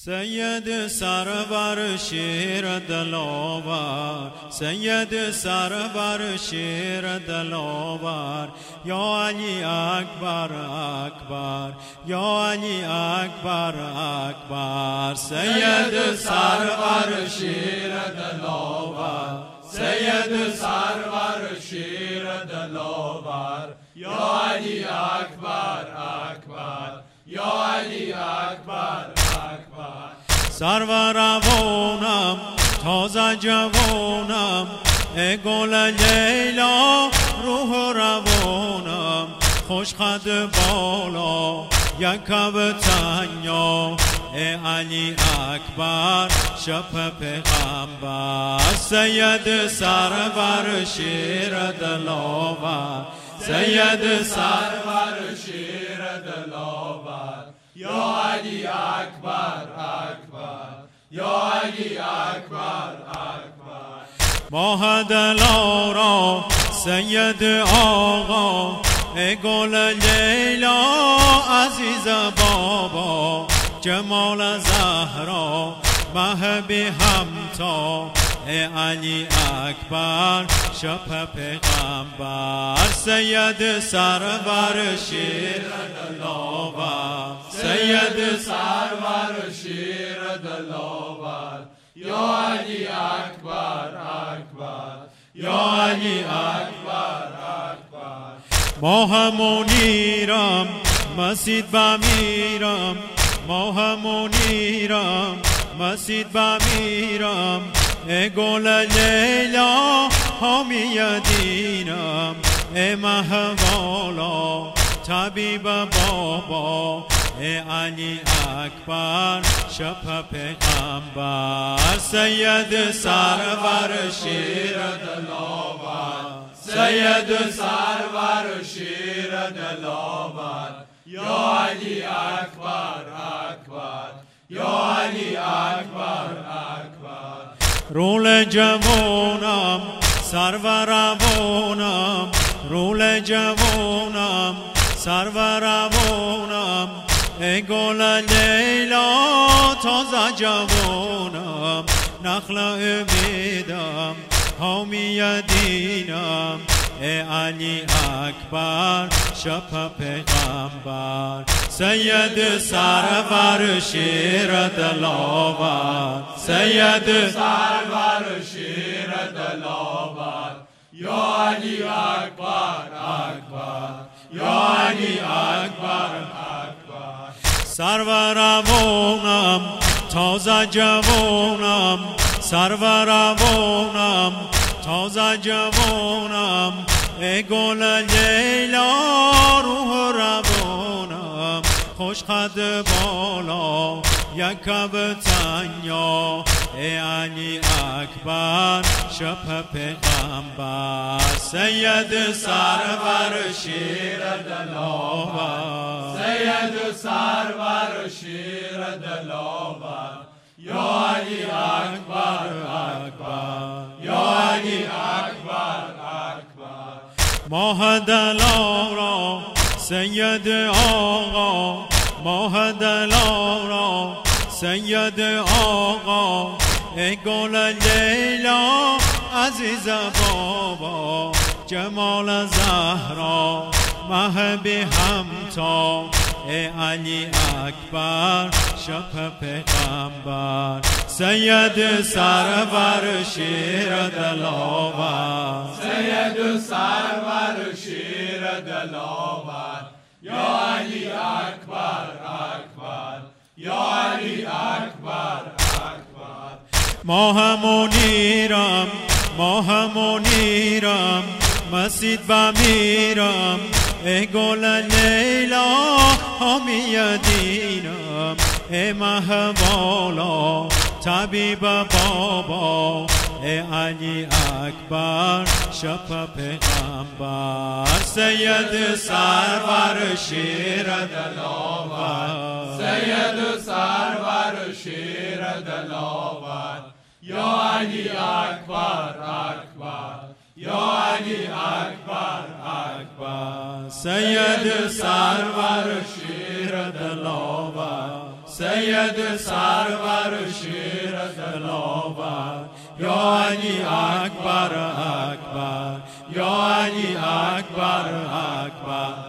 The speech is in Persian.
سید سرور شیر دلاور، سید سرور شیر دلاور، یا علی اکبر اکبر، یا علی اکبر اکبر. سید سرور شیر دلاور، سید سرور شیر دلاور، یا علی اکبر اکبر، یا علی اکبر اکبر. سرور روانم تازه جوانم، ای گل لیلا روح روانم، خوش خد بالا یک تنیا، ای علی اکبر شب پیغمبر. سید سرور شیر دلاور، سید سرور شیر دلاور، یا علی اکبر اکبر، یا علی اکبر اکبر. ماه دلارا سید آقا، ای گل لیلا عزیز بابا، جمال زهرا مه بی همتا، ای علی اکبر شب پیغمبر. سید سرور شیر دلاور، سید سرور شیر دلاور، یا علی اکبر اکبر، یا علی اکبر اکبر. ماه منیرم مسجد بمیرم، ماه منیرم مسجد بمیرم، ای گل لیلا حامی دینم، ای مه والا طبیب بابا، ای علی اکبر شب پیغمبر. سید سرور شیر دلاور، سید سرور شیر دلاور، یا علی اکبر اکبر، یا علی اکبر اکبر. رول جوانم سرور روانم، رول جوانم سرور روانم، ای گل لیلا تازه جوانم، نخل امیدم حامی دینم، ای علی اکبر شب پیغمبر. سید سرور شیر دلاور، سید سرور شیر دلاور، یا علی اکبر اکبر، یا علی اکبر اکبر. سرور روانم تازه جوانم، سرور روانم تازه جوانم، ای گل لیلا روح روانم، خوش خد بالا یک تنیا، ای علی اکبر شب پیغمبر. سید سرور شیر دلاور، سید سرور شیر دلاور، یا علی اکبر اکبر، یا علی اکبر اکبر. ماه دلارا سید آقا، ماه دلارا سید آقا، ای گل لیلا عزیز بابا، جمال زهرا مه بی همتا، ای علی اکبر شب پیغمبر. سید سرور شیر دلاور، سید سرور شیر دلاور، یا علی اکبر اکبر، یا علی اکبر اکبر. ماه منیرم ماه منیرم مسجد بمیرم، ای گل لیلا حامی دینم، ای مه والا طبیب بابا، ای علی اکبر شب پیغمبر. سید سرور شیر دلاور، سید سرور شیر دلاور، یا علی اکبر اکبر، یا علی اکبر اکبر. سید سرور شیر دلاور، سید سرور شیر دلاور یا علی اکبر اکبر یا علی اکبر اکبر